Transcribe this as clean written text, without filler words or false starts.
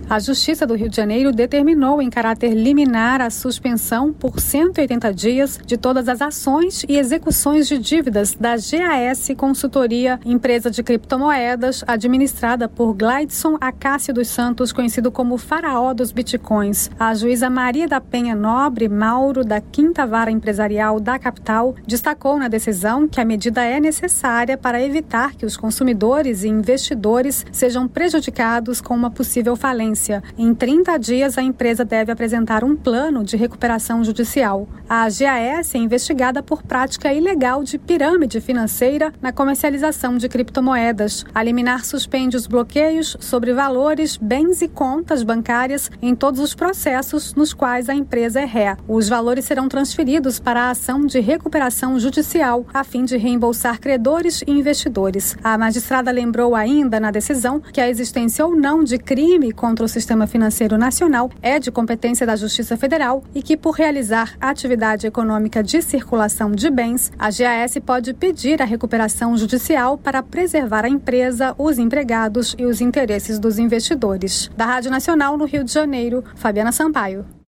A Justiça do Rio de Janeiro determinou em caráter liminar a suspensão por 180 dias de todas as ações e execuções de dívidas da GAS Consultoria, empresa de criptomoedas administrada por Gleidson Acácio dos Santos, conhecido como Faraó dos Bitcoins. A juíza Maria da Penha Nobre Mauro, da 5ª Vara Empresarial da capital, destacou na decisão que a medida é necessária para evitar que os consumidores e investidores sejam prejudicados com uma possível falência. Em 30 dias, a empresa deve apresentar um plano de recuperação judicial. A GAS é investigada por prática ilegal de pirâmide financeira na comercialização de criptomoedas. A liminar suspende os bloqueios sobre valores, bens e contas bancárias em todos os processos nos quais a empresa é ré. Os valores serão transferidos para a ação de recuperação judicial, a fim de reembolsar credores e investidores. A magistrada lembrou ainda na decisão que a existência ou não de crime contra o sistema financeiro nacional é de competência da Justiça Federal e que, por realizar atividade econômica de circulação de bens, a GAS pode pedir a recuperação judicial para preservar a empresa, os empregados e os interesses dos investidores. Da Rádio Nacional no Rio de Janeiro, Fabiana Sampaio.